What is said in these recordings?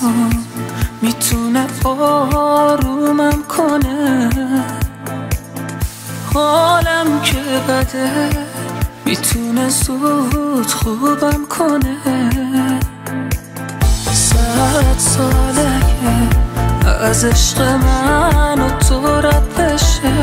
آسمون میتونه آرومم کنه، حالم که بده میتونه زود خوبم کنه. 100 ساله که از عشق من و تو رد بشه،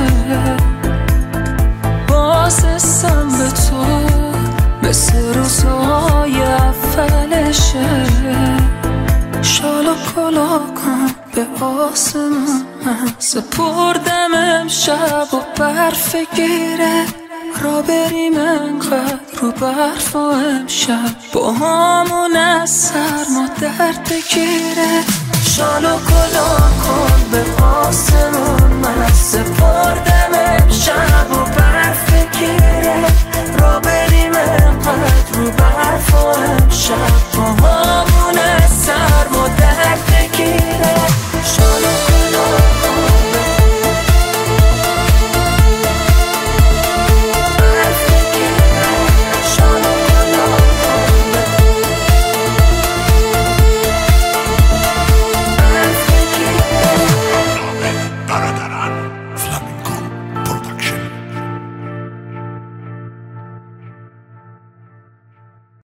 باز حسم به تو مثل روزای اولشه. شالو کلا کن به آسمون، من سپردم امشب و برف گیره، را بریم انقدر رو برف و امشب با همون از سرما درد بگیره. شالو کلا کن به آسمون، من سپردم امشب و برف گیره، را بریم انقدر رو برف و امشب با